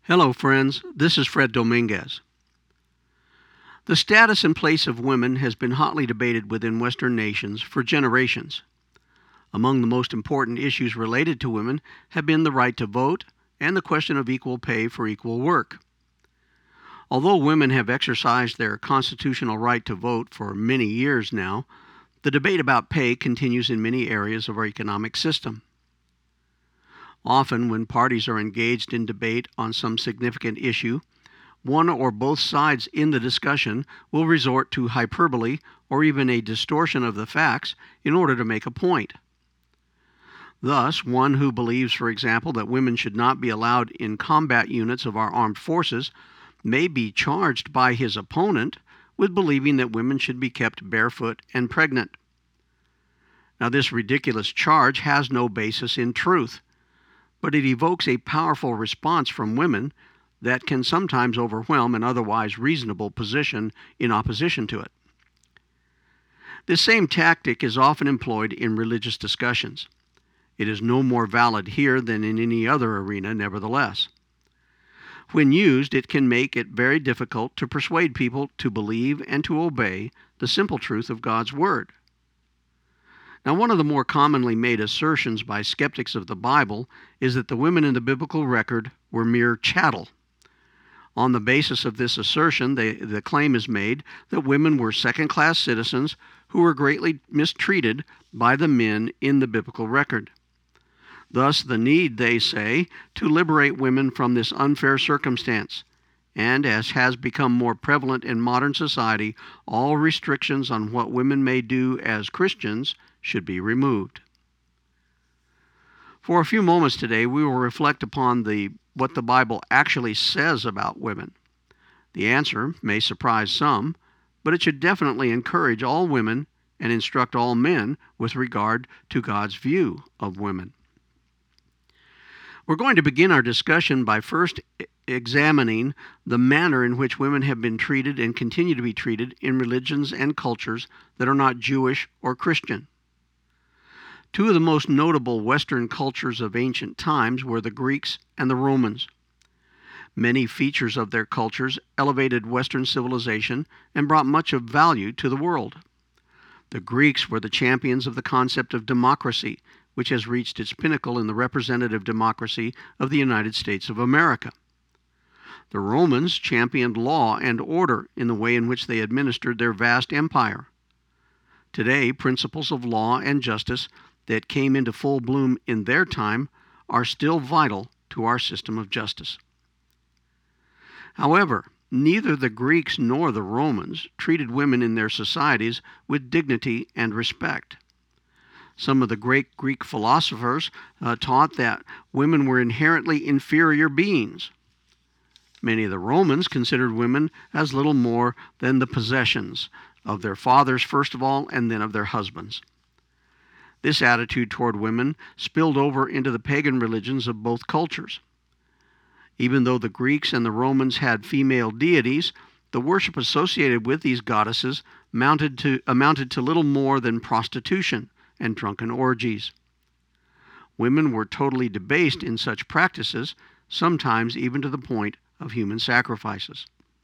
Hello, friends. This is Fred Dominguez. The status and place of women has been hotly debated within Western nations for generations. Among the most important issues related to women have been the right to vote and the question of equal pay for equal work. Although women have exercised their constitutional right to vote for many years now, the debate about pay continues in many areas of our economic system. Often, when parties are engaged in debate on some significant issue, one or both sides in the discussion will resort to hyperbole or even a distortion of the facts in order to make a point. Thus, one who believes, for example, that women should not be allowed in combat units of our armed forces may be charged by his opponent with believing that women should be kept barefoot and pregnant. Now, this ridiculous charge has no basis in truth, but it evokes a powerful response from women that can sometimes overwhelm an otherwise reasonable position in opposition to it. This same tactic is often employed in religious discussions. It is no more valid here than in any other arena, nevertheless. When used, it can make it very difficult to persuade people to believe and to obey the simple truth of God's Word. Now, one of the more commonly made assertions by skeptics of the Bible is that the women in the biblical record were mere chattel. On the basis of this assertion, the claim is made that women were second-class citizens who were greatly mistreated by the men in the biblical record. Thus, the need, they say, to liberate women from this unfair circumstance, and as has become more prevalent in modern society, all restrictions on what women may do as Christians should be removed. For a few moments today, we will reflect upon what the Bible actually says about women. The answer may surprise some, but it should definitely encourage all women and instruct all men with regard to God's view of women. We're going to begin our discussion by first examining the manner in which women have been treated and continue to be treated in religions and cultures that are not Jewish or Christian. Two of the most notable Western cultures of ancient times were the Greeks and the Romans. Many features of their cultures elevated Western civilization and brought much of value to the world. The Greeks were the champions of the concept of democracy, which has reached its pinnacle in the representative democracy of the United States of America. The Romans championed law and order in the way in which they administered their vast empire. Today, principles of law and justice that came into full bloom in their time are still vital to our system of justice. However, neither the Greeks nor the Romans treated women in their societies with dignity and respect. Some of the great Greek philosophers taught that women were inherently inferior beings. Many of the Romans considered women as little more than the possessions of their fathers, first of all, and then of their husbands. This attitude toward women spilled over into the pagan religions of both cultures. Even though the Greeks and the Romans had female deities, the worship associated with these goddesses amounted to little more than prostitution and drunken orgies. Women were totally debased in such practices, sometimes even to the point of human sacrifices.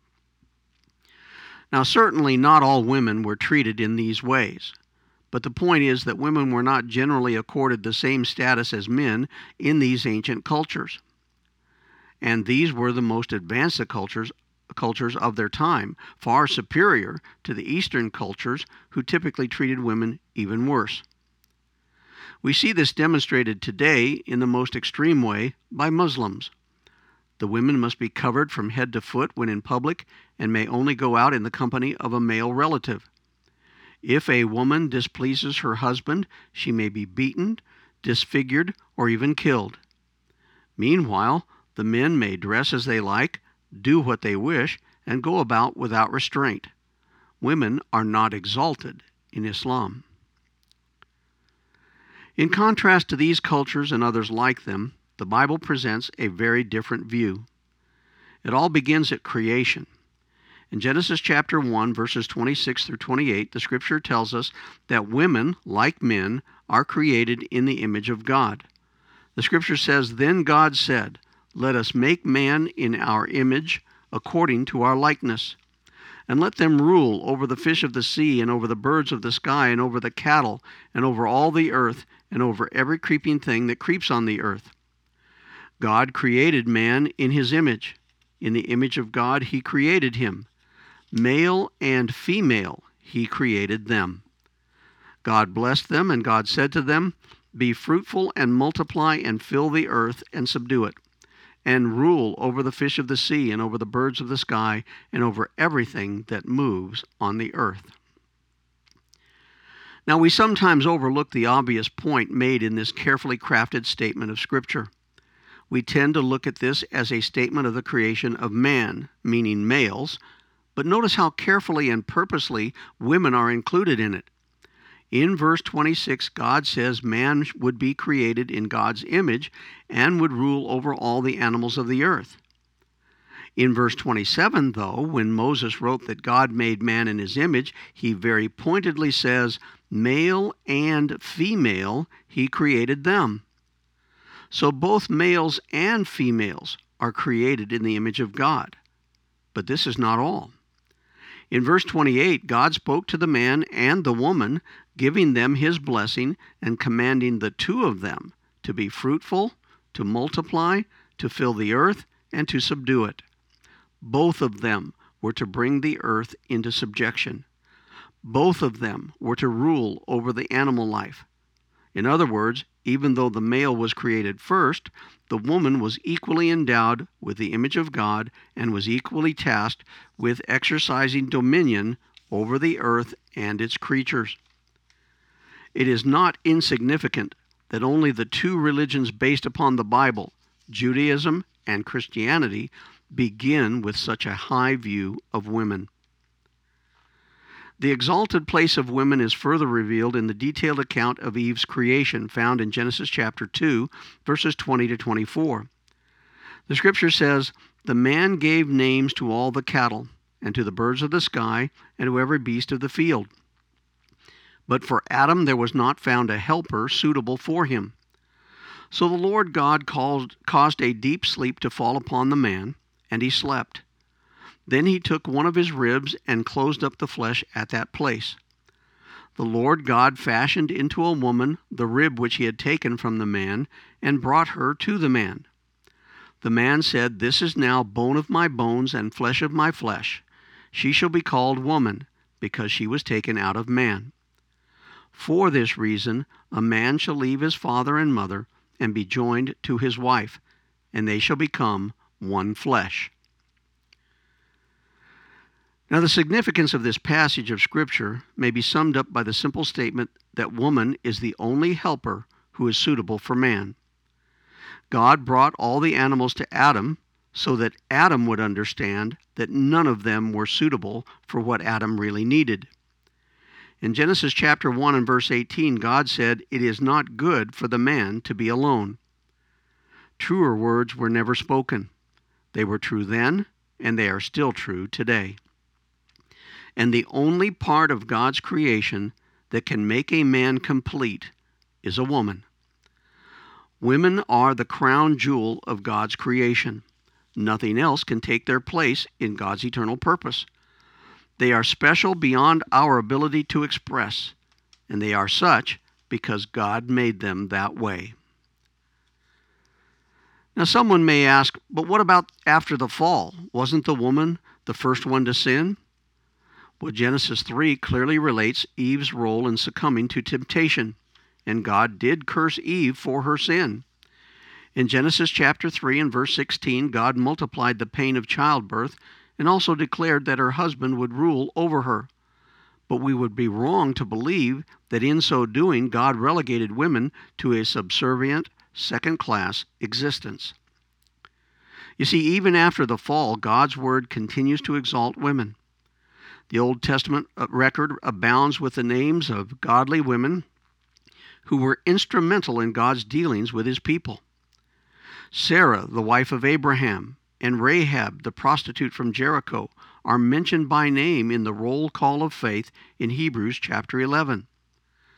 Now, certainly not all women were treated in these ways. But the point is that women were not generally accorded the same status as men in these ancient cultures. And these were the most advanced cultures of their time, far superior to the Eastern cultures who typically treated women even worse. We see this demonstrated today in the most extreme way by Muslims. The women must be covered from head to foot when in public and may only go out in the company of a male relative. If a woman displeases her husband, she may be beaten, disfigured, or even killed. Meanwhile, the men may dress as they like, do what they wish, and go about without restraint. Women are not exalted in Islam. In contrast to these cultures and others like them, the Bible presents a very different view. It all begins at creation. In Genesis chapter 1, verses 26 through 28, the Scripture tells us that women, like men, are created in the image of God. The Scripture says, "Then God said, Let us make man in our image, according to our likeness. And let them rule over the fish of the sea, and over the birds of the sky, and over the cattle, and over all the earth, and over every creeping thing that creeps on the earth. God created man in his image. In the image of God he created him. Male and female he created them. God blessed them, and God said to them, Be fruitful and multiply and fill the earth and subdue it, and rule over the fish of the sea, and over the birds of the sky, and over everything that moves on the earth. Now, we sometimes overlook the obvious point made in this carefully crafted statement of Scripture. We tend to look at this as a statement of the creation of man, meaning males, but notice how carefully and purposely women are included in it. In verse 26, God says man would be created in God's image and would rule over all the animals of the earth. In verse 27, though, when Moses wrote that God made man in his image, he very pointedly says, Male and female he created them. So both males and females are created in the image of God. But this is not all. In verse 28, God spoke to the man and the woman, giving them his blessing and commanding the two of them to be fruitful, to multiply, to fill the earth, and to subdue it. Both of them were to bring the earth into subjection. Both of them were to rule over the animal life. In other words, even though the male was created first, the woman was equally endowed with the image of God and was equally tasked with exercising dominion over the earth and its creatures. It is not insignificant that only the two religions based upon the Bible, Judaism and Christianity, begin with such a high view of women. The exalted place of women is further revealed in the detailed account of Eve's creation found in Genesis chapter 2, verses 20 to 24. The scripture says, The man gave names to all the cattle, and to the birds of the sky, and to every beast of the field. But for Adam there was not found a helper suitable for him. So the Lord God caused a deep sleep to fall upon the man, and he slept. Then he took one of his ribs and closed up the flesh at that place. The Lord God fashioned into a woman the rib which he had taken from the man, and brought her to the man. The man said, This is now bone of my bones and flesh of my flesh. She shall be called woman, because she was taken out of man. For this reason a man shall leave his father and mother, and be joined to his wife, and they shall become one flesh. Now, the significance of this passage of Scripture may be summed up by the simple statement that woman is the only helper who is suitable for man. God brought all the animals to Adam so that Adam would understand that none of them were suitable for what Adam really needed. In Genesis chapter 1 and verse 18, God said, It is not good for the man to be alone. Truer words were never spoken. They were true then, and they are still true today. And the only part of God's creation that can make a man complete is a woman. Women are the crown jewel of God's creation. Nothing else can take their place in God's eternal purpose. They are special beyond our ability to express, and they are such because God made them that way. Now, someone may ask, but what about after the fall? Wasn't the woman the first one to sin? Well, Genesis 3 clearly relates Eve's role in succumbing to temptation, and God did curse Eve for her sin. In Genesis chapter 3 and verse 16, God multiplied the pain of childbirth and also declared that her husband would rule over her. But we would be wrong to believe that in so doing, God relegated women to a subservient, second-class existence. You see, even after the fall, God's word continues to exalt women. The Old Testament record abounds with the names of godly women who were instrumental in God's dealings with his people. Sarah, the wife of Abraham, and Rahab, the prostitute from Jericho, are mentioned by name in the roll call of faith in Hebrews chapter 11.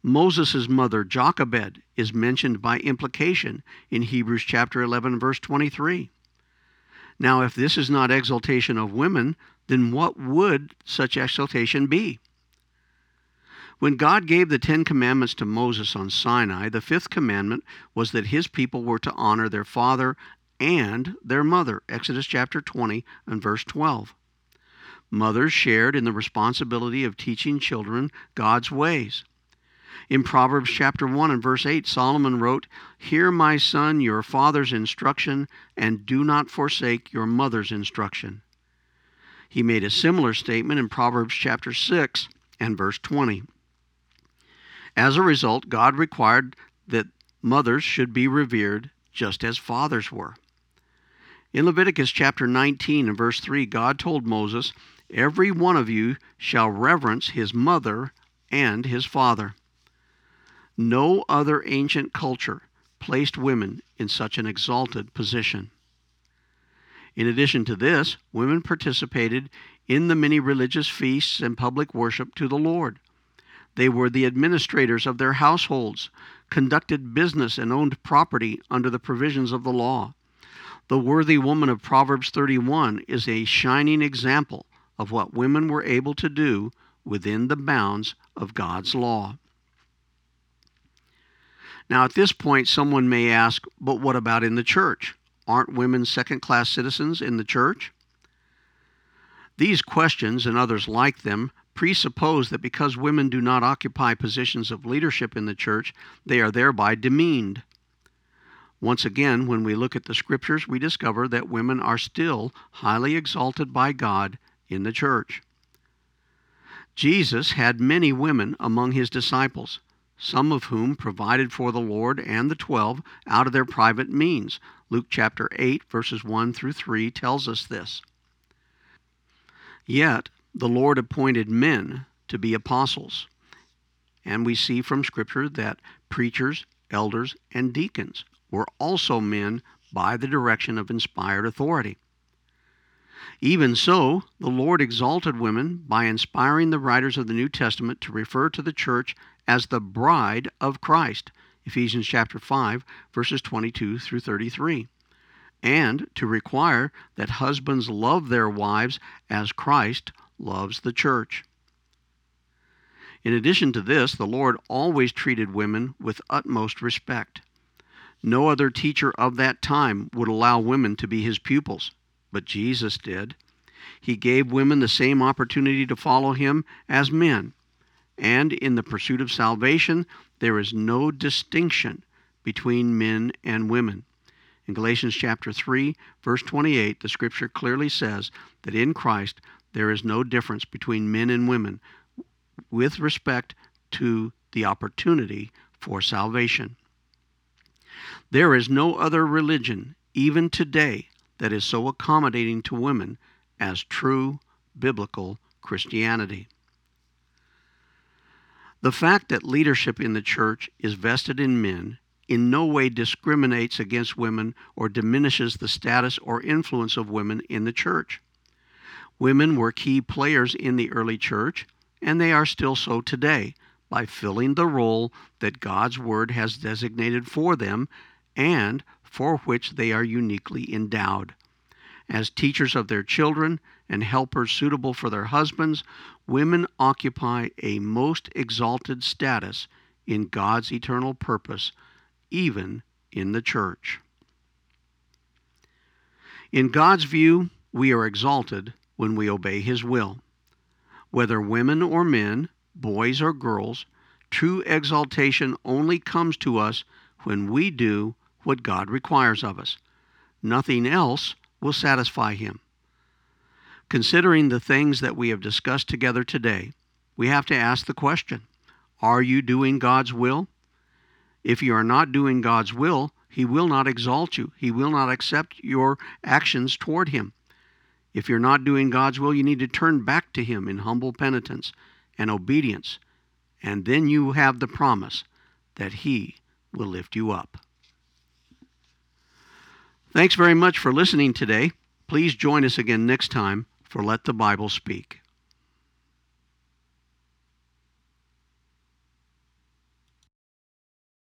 Moses' mother, Jochebed, is mentioned by implication in Hebrews chapter 11, verse 23. Now, if this is not exaltation of women, then what would such exaltation be? When God gave the 10 Commandments to Moses on Sinai, the 5th commandment was that his people were to honor their father and their mother, Exodus chapter 20 and verse 12. Mothers shared in the responsibility of teaching children God's ways. In Proverbs chapter 1 and verse 8, Solomon wrote, "Hear, my son, your father's instruction, and do not forsake your mother's instruction." He made a similar statement in Proverbs chapter 6 and verse 20. As a result, God required that mothers should be revered just as fathers were. In Leviticus chapter 19 and verse 3, God told Moses, "Every one of you shall reverence his mother and his father." No other ancient culture placed women in such an exalted position. In addition to this, women participated in the many religious feasts and public worship to the Lord. They were the administrators of their households, conducted business, and owned property under the provisions of the law. The worthy woman of Proverbs 31 is a shining example of what women were able to do within the bounds of God's law. Now, at this point, someone may ask, but what about in the church? Aren't women second-class citizens in the church? These questions, and others like them, presuppose that because women do not occupy positions of leadership in the church, they are thereby demeaned. Once again, when we look at the Scriptures, we discover that women are still highly exalted by God in the church. Jesus had many women among his disciples, some of whom provided for the Lord and the 12 out of their private means. Luke chapter 8, verses 1 through 3 tells us this. Yet the Lord appointed men to be apostles. And we see from Scripture that preachers, elders, and deacons were also men by the direction of inspired authority. Even so, the Lord exalted women by inspiring the writers of the New Testament to refer to the church as the bride of Christ, Ephesians chapter 5, verses 22 through 33, and to require that husbands love their wives as Christ loves the church. In addition to this, the Lord always treated women with utmost respect. No other teacher of that time would allow women to be his pupils, but Jesus did. He gave women the same opportunity to follow him as men. And in the pursuit of salvation, there is no distinction between men and women. In Galatians chapter 3, verse 28, the Scripture clearly says that in Christ there is no difference between men and women with respect to the opportunity for salvation. There is no other religion, even today, that is so accommodating to women as true biblical Christianity. The fact that leadership in the church is vested in men in no way discriminates against women or diminishes the status or influence of women in the church. Women were key players in the early church, and they are still so today, by filling the role that God's Word has designated for them and for which they are uniquely endowed. As teachers of their children and helpers suitable for their husbands, women occupy a most exalted status in God's eternal purpose, even in the church. In God's view, we are exalted when we obey his will. Whether women or men, boys or girls, true exaltation only comes to us when we do what God requires of us. Nothing else will satisfy him. Considering the things that we have discussed together today, we have to ask the question, are you doing God's will? If you are not doing God's will, he will not exalt you. He will not accept your actions toward him. If you're not doing God's will, you need to turn back to him in humble penitence and obedience, and then you have the promise that he will lift you up. Thanks very much for listening today. Please join us again next time for Let the Bible Speak.